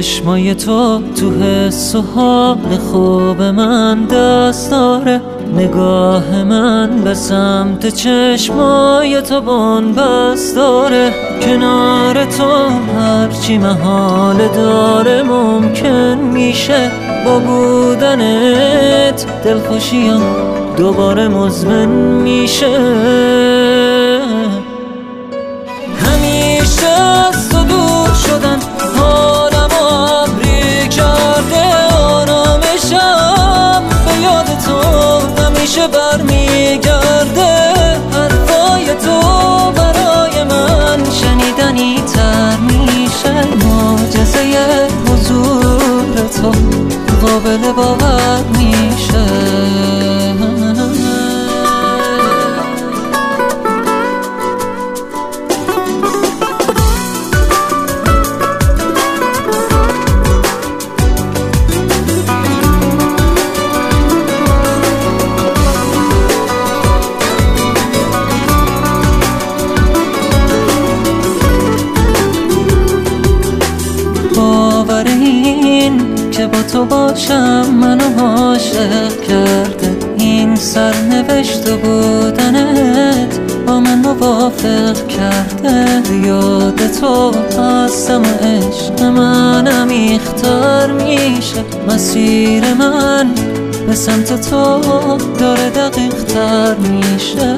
چشمای تو حس و حال خوب من دست داره. نگاه من به سمت چشمای تو بن‌بست داره. کنار تو هرچی محال داره ممکن میشه. با بودنت دلخوشیم دوباره مزمن میشه. همیشه از تو دور شدن حالم ابری کرده. آرامشم به یاد تو همیشه برمیگرده. حرفای تو برای من شنیدنی تر میشه. معجزه حضور تو قابل باور میشه. باور این که با تو باشم منو عاشق کرده. این سرنوشت بودنت با من موافق کرده. یاد تو هستم و عشق من عمیق‌تر میشه. مسیر من به سمت تو داره دقیق‌تر میشه.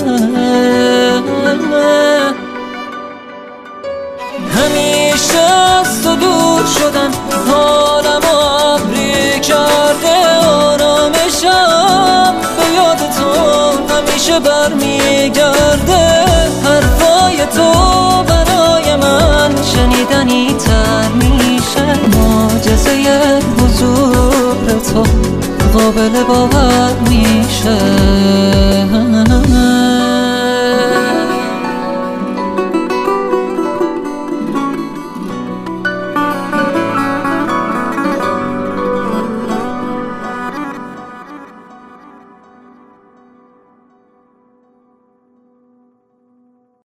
همیشه از تو دور شدن حالم ابری کرده. آرامشم به یاد تو همیشه برمیگرده. حرفای تو برای من شنیدنی تر میشه. معجزه حضور تو قابل باور میشه.